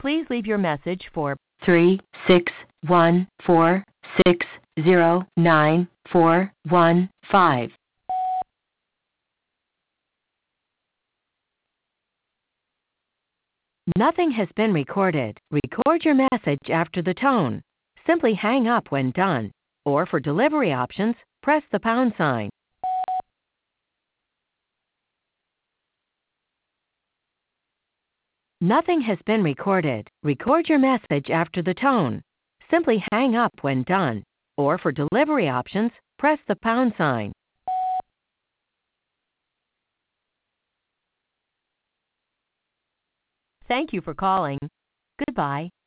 Please leave your message for 36146094115. Nothing has been recorded. Record your message after the tone. Simply hang up when done. Or for delivery options, press the pound sign. Nothing has been recorded. Record your message after the tone. Simply hang up when done. Or for delivery options, press the pound sign. Thank you for calling. Goodbye.